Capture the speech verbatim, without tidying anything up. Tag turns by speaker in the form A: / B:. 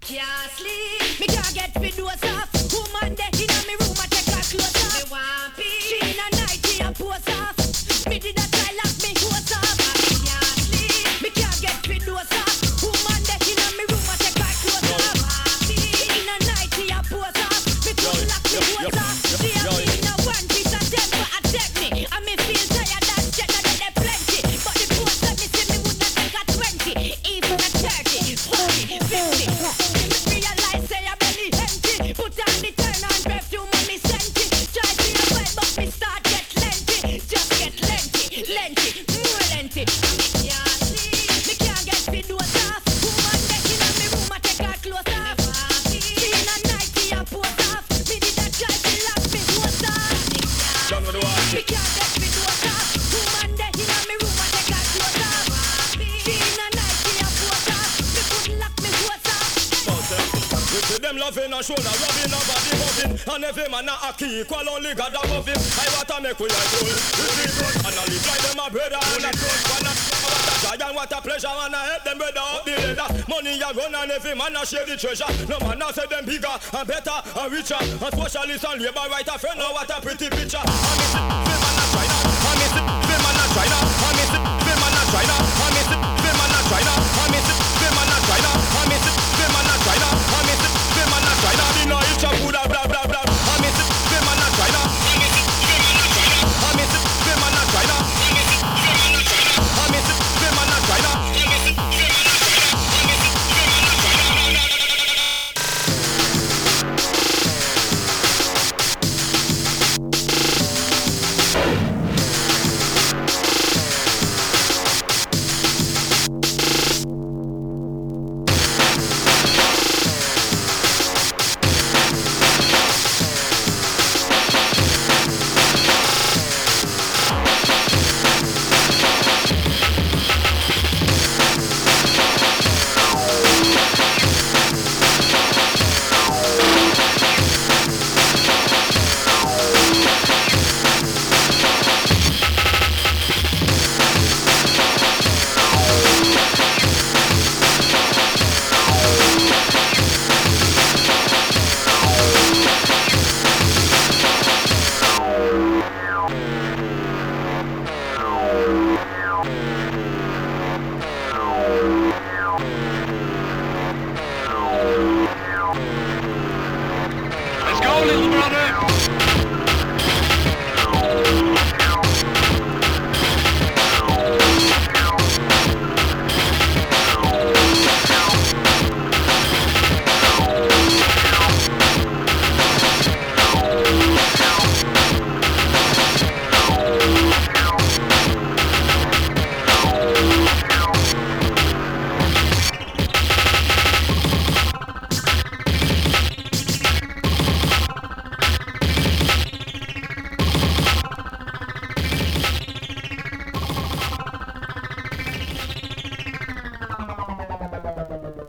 A: can't sleep. Me can't get fit doors off. Woman there in me room, I take her clothes off. Me want peace. She in a nightie and pose off. Me did a try lock me hose off. I can't sleep. Me can't get fit doors off. Woman there in me room, I take her clothes off. She in a nightie and pose off. Me could lock me hose off. She a me in a one piece of temper attack me. I me feel tired and jet and then they plenty. But the post let me see me would not take a twenty, even a thirty, forty, fifty. Realize say I'm belly empty. Put on the turn on perfume on me scenty. Try to your well but me start get lengthy. Just get lengthy, lengthy, more lengthy. Me can't sleep, me can't get fit doors off. Woman deck in me room, I take her clothes off. She in a nightie and pose off. Me did a try to lock me hose off. Me can't get fit doors off. Woman deck in me room, I take her clothes off. She in a nightie and pose off. Me could lock me hose off.
B: We see them loving and shoulder rubbing and body rubbing. And every man a key equal only God above him. I want to make we like gold. We see good and I live like them a brother and a good. What a joy and what a pleasure and I help them brother up the ladder. Money a run and every man a share the treasure. No man a say them bigger and better and richer. And socialist and labor right a friend now what a pretty picture. And